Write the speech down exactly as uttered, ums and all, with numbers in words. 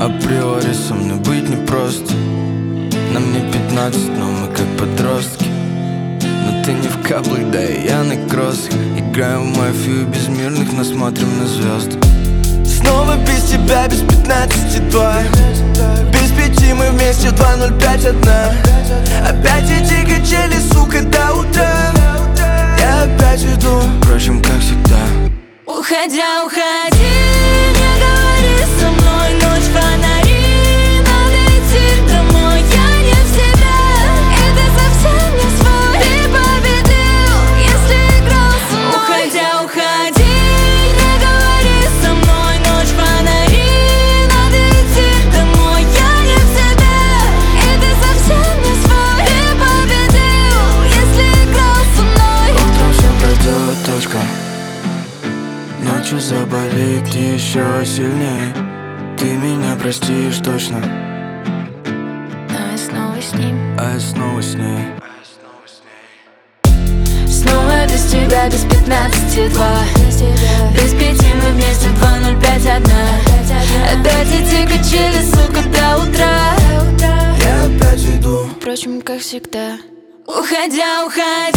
Априори со мной быть непросто. Нам не пятнадцать, но мы как подростки. Но ты не в каблах, да и я на кроссах. Играем в мафию без мирных, но смотрим на звезды. Снова без тебя, без пятнадцати два. Без пяти мы вместе, два ноль пять одна. Опять эти качели, сука, до утра. Я опять иду, впрочем, как всегда. Уходя, уходи, не говори со мной, ночь, фонари. Надо идти домой, я не в себя. Это совсем не свой. Ты победил, если играл со мной. Уходя, уходи, не говори со мной, ночь, фонари. Надо идти домой, я не в себя. Это совсем не свой. Ты победил, если играл со мной. Утром все пройдет, точка. Ночью заболит еще сильнее. Ты меня простишь точно. А я снова с ним. А я снова с ней. Снова без тебя, без пятнадцати два. Без пяти мы вместе, два ноль пять одна. Опять эти качели, сука, до утра. Я опять иду, Впрочем, как всегда. Уходя, уходи.